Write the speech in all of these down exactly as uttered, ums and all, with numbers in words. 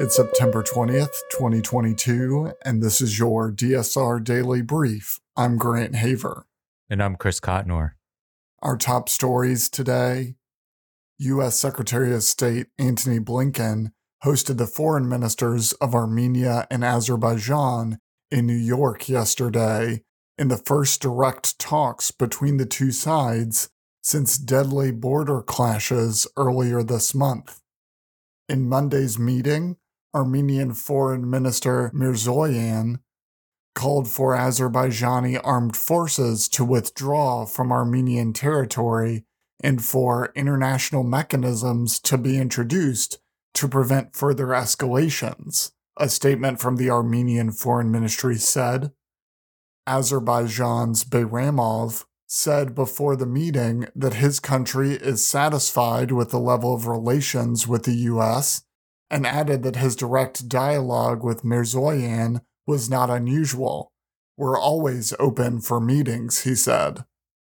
It's September twentieth, twenty twenty-two, and this is your D S R Daily Brief. I'm Grant Haver. And I'm Chris Cotnor. Our top stories today: U S Secretary of State Antony Blinken hosted the foreign ministers of Armenia and Azerbaijan in New York yesterday in the first direct talks between the two sides since deadly border clashes earlier this month. In Monday's meeting, Armenian Foreign Minister Mirzoyan called for Azerbaijani armed forces to withdraw from Armenian territory and for international mechanisms to be introduced to prevent further escalations, a statement from the Armenian Foreign Ministry said. Azerbaijan's Bayramov said before the meeting that his country is satisfied with the level of relations with the U S and added that his direct dialogue with Mirzoyan was not unusual. We're always open for meetings, he said.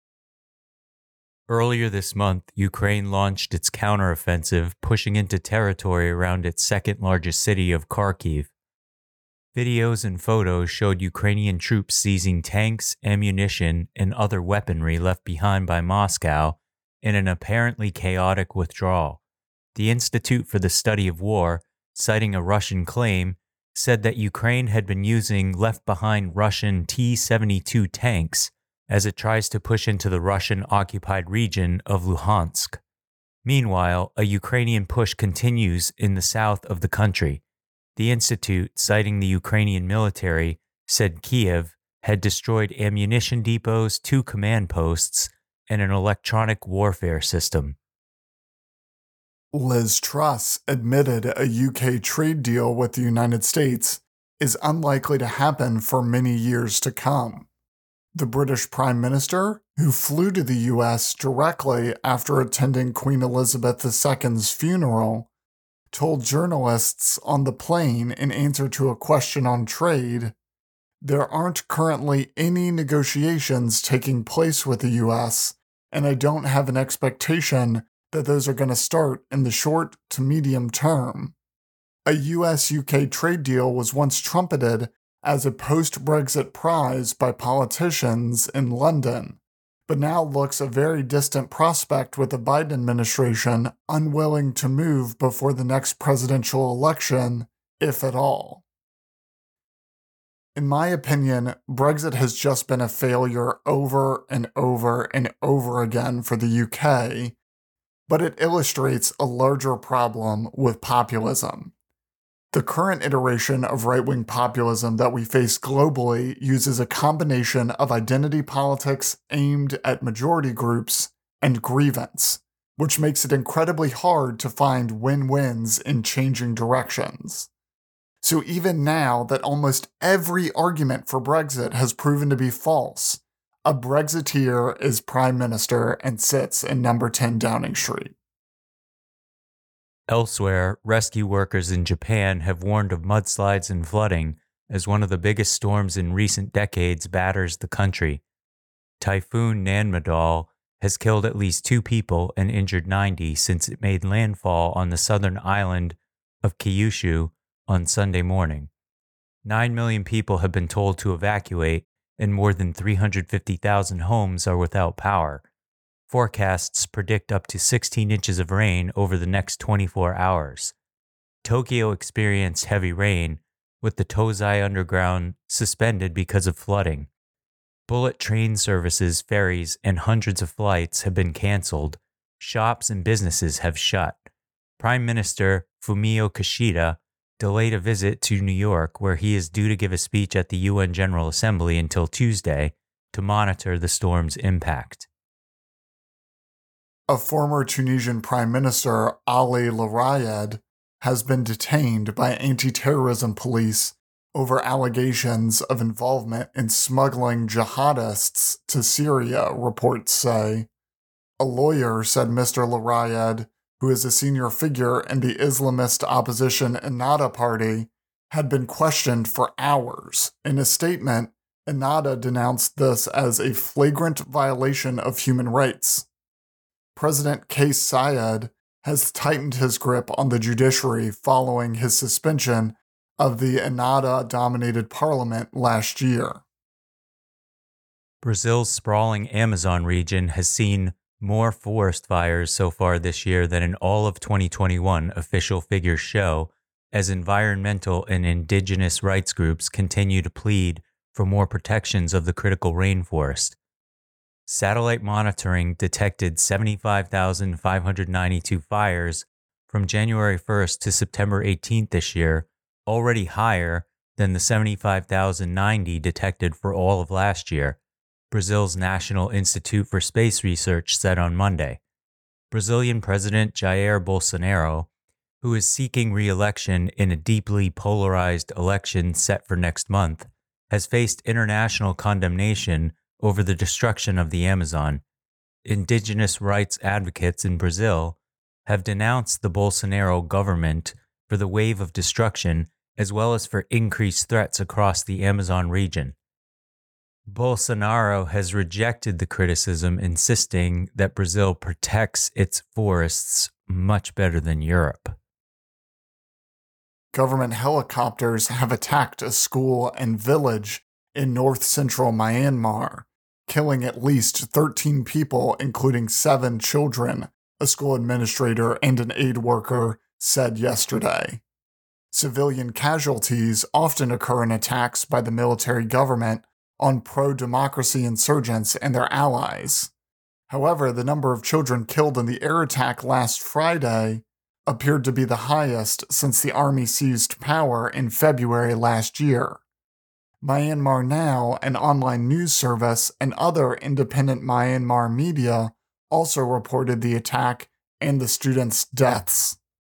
Earlier this month, Ukraine launched its counteroffensive, pushing into territory around its second-largest city of Kharkiv. Videos and photos showed Ukrainian troops seizing tanks, ammunition, and other weaponry left behind by Moscow in an apparently chaotic withdrawal. The Institute for the Study of War, citing a Russian claim, said that Ukraine had been using left-behind Russian T seventy-two tanks as it tries to push into the Russian-occupied region of Luhansk. Meanwhile, a Ukrainian push continues in the south of the country. The Institute, citing the Ukrainian military, said Kiev had destroyed ammunition depots, two command posts, and an electronic warfare system. Liz Truss admitted a U K trade deal with the United States is unlikely to happen for many years to come. The British Prime Minister, who flew to the U S directly after attending Queen Elizabeth the Second's funeral, told journalists on the plane in answer to a question on trade, "There aren't currently any negotiations taking place with the U S, and I don't have an expectation that those are going to start in the short to medium term." A U S U K trade deal was once trumpeted as a post-Brexit prize by politicians in London, but now looks a very distant prospect with the Biden administration unwilling to move before the next presidential election, if at all. In my opinion, Brexit has just been a failure over and over and over again for the U K, but it illustrates a larger problem with populism. The current iteration of right-wing populism that we face globally uses a combination of identity politics aimed at majority groups and grievance, which makes it incredibly hard to find win-wins in changing directions. So even now that almost every argument for Brexit has proven to be false, a Brexiteer is Prime Minister and sits in number ten Downing Street. Elsewhere, rescue workers in Japan have warned of mudslides and flooding as one of the biggest storms in recent decades batters the country. Typhoon Nanmadol has killed at least two people and injured ninety since it made landfall on the southern island of Kyushu on Sunday morning. Nine million people have been told to evacuate, and more than three hundred fifty thousand homes are without power. Forecasts predict up to sixteen inches of rain over the next twenty-four hours. Tokyo experienced heavy rain, with the Tozai Underground suspended because of flooding. Bullet train services, ferries, and hundreds of flights have been canceled. Shops and businesses have shut. Prime Minister Fumio Kishida delayed a visit to New York, where he is due to give a speech at the U N General Assembly until Tuesday to monitor the storm's impact. A former Tunisian Prime Minister, Ali Laryed, has been detained by anti-terrorism police over allegations of involvement in smuggling jihadists to Syria, reports say. A lawyer said Mister Laryed, who is a senior figure in the Islamist opposition Ennahda party, had been questioned for hours. In a statement, Ennahda denounced this as a flagrant violation of human rights. President Kais Saied has tightened his grip on the judiciary following his suspension of the Ennahda-dominated parliament last year. Brazil's sprawling Amazon region has seen more forest fires so far this year than in all of twenty twenty-one, official figures show, as environmental and indigenous rights groups continue to plead for more protections of the critical rainforest. Satellite monitoring detected seventy-five thousand five hundred ninety-two fires from January first to September eighteenth this year, already higher than the seventy-five thousand ninety detected for all of last year, Brazil's National Institute for Space Research said on Monday. Brazilian President Jair Bolsonaro, who is seeking re-election in a deeply polarized election set for next month, has faced international condemnation over the destruction of the Amazon. Indigenous rights advocates in Brazil have denounced the Bolsonaro government for the wave of destruction as well as for increased threats across the Amazon region. Bolsonaro has rejected the criticism, insisting that Brazil protects its forests much better than Europe. Government helicopters have attacked a school and village in north-central Myanmar, killing at least thirteen people, including seven children, a school administrator and an aid worker said yesterday. Civilian casualties often occur in attacks by the military government on pro-democracy insurgents and their allies. However, the number of children killed in the air attack last Friday appeared to be the highest since the army seized power in February last year. Myanmar Now, an online news service, and other independent Myanmar media also reported the attack and the students' deaths.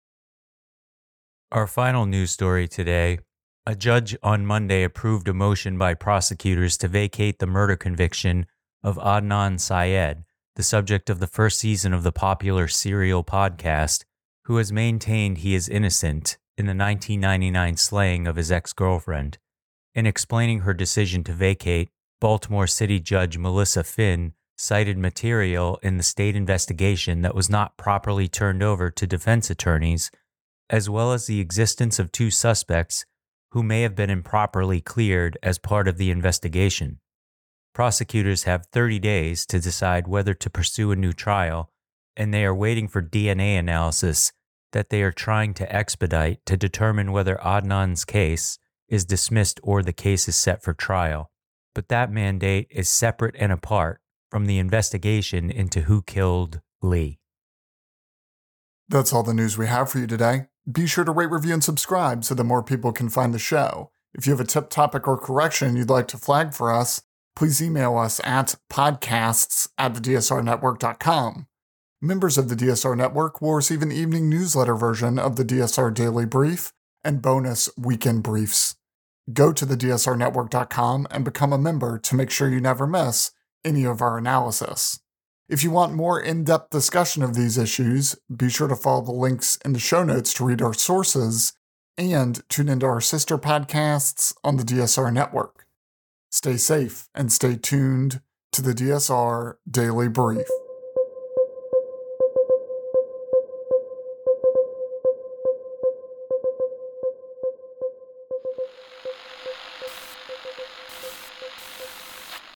Our final news story today. A judge on Monday approved a motion by prosecutors to vacate the murder conviction of Adnan Syed, the subject of the first season of the popular Serial podcast, who has maintained he is innocent in the nineteen ninety-nine slaying of his ex-girlfriend. In explaining her decision to vacate, Baltimore City Judge Melissa Finn cited material in the state investigation that was not properly turned over to defense attorneys, as well as the existence of two suspects who may have been improperly cleared as part of the investigation. Prosecutors have thirty days to decide whether to pursue a new trial, and they are waiting for D N A analysis that they are trying to expedite to determine whether Adnan's case is dismissed or the case is set for trial. But that mandate is separate and apart from the investigation into who killed Lee. That's all the news we have for you today. Be sure to rate, review, and subscribe so that more people can find the show. If you have a tip, topic, or correction you'd like to flag for us, please email us at podcasts at the D S R network dot com. Members of the D S R Network will receive an evening newsletter version of the D S R Daily Brief and bonus weekend briefs. Go to the D S R network dot com and become a member to make sure you never miss any of our analysis. If you want more in-depth discussion of these issues, be sure to follow the links in the show notes to read our sources and tune into our sister podcasts on the D S R Network. Stay safe and stay tuned to the D S R Daily Brief.